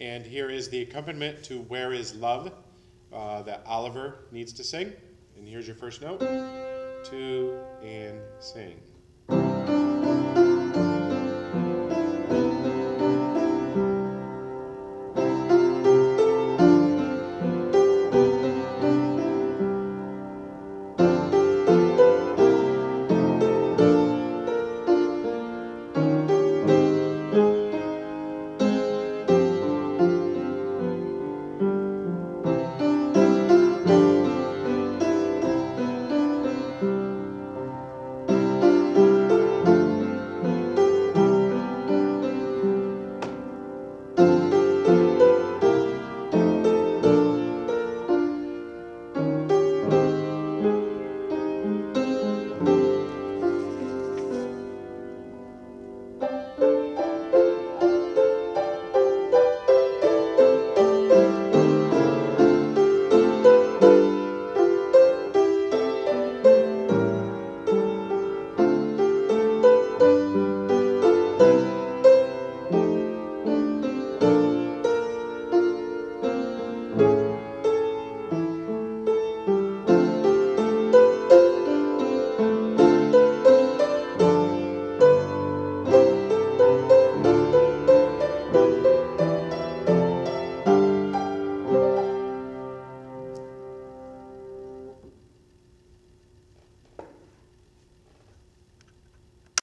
And here is the accompaniment to Where Is Love that Oliver needs to sing. And here's your first note. 2 and sing.